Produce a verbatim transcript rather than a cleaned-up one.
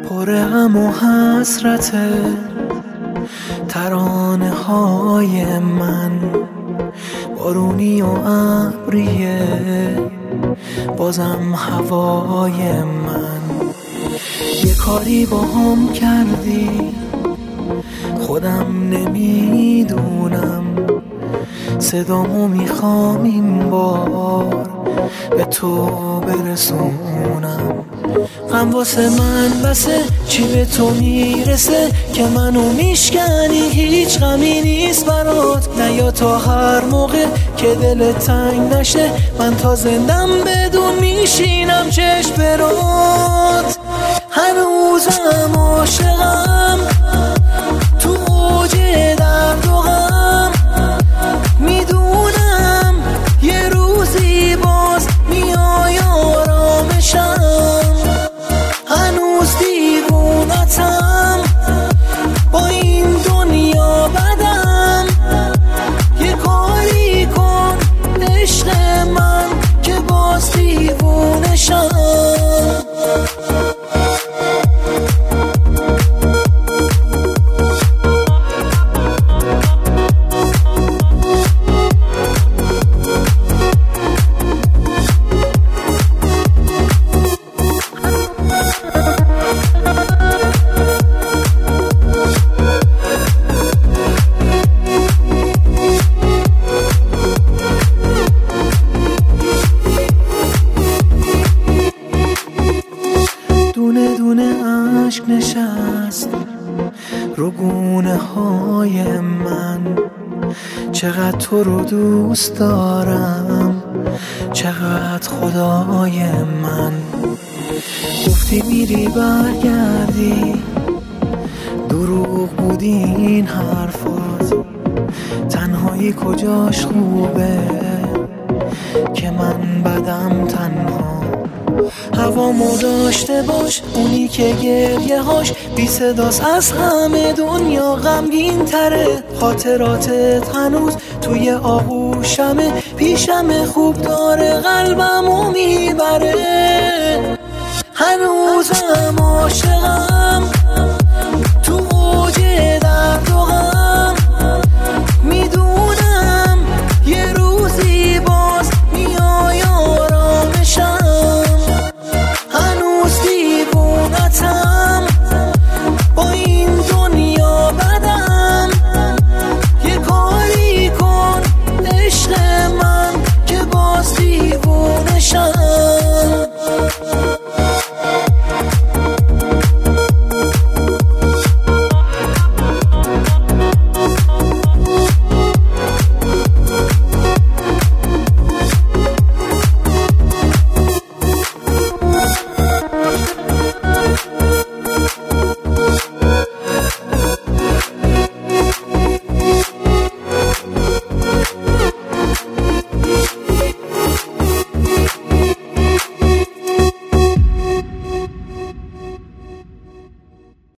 پر غم و حسرته ترانه های من، بارونی و ابریه بازم هوای من. یه کاری با هم کردی خودم نمیدونم، صدامو میخوام این بار به تو برسونم. غم واسه من بسه چی به تو میرسه که منو میشکنی، هیچ غمی نیست برات. نیا تا هر موقع که دلت تنگ نشه، من تا زندم بدون میشینم چشم برات. هنوزم عاشقم تو اوج درد و غم، میدونم یه روزی باز میای آرامشم. هنوز دیوونتم با این دنیا بدم، یه کاری کن عشق من که باز دیوونشم. دونه دونه عشق نشست رو گونه های من، چقدر تو رو دوست دارم، چقدر خدای من. گفتی میری برگردی، دروغ بودی این حرفات. تنهایی کجاش خوبه که من بدم تنها. هوامو داشته باش، اونی که گریه هاش بی صداست از همه دنیا غمگین تره. خاطراتت هنوز توی آغوشمه، پیشم خوب داره قلبمو میبره.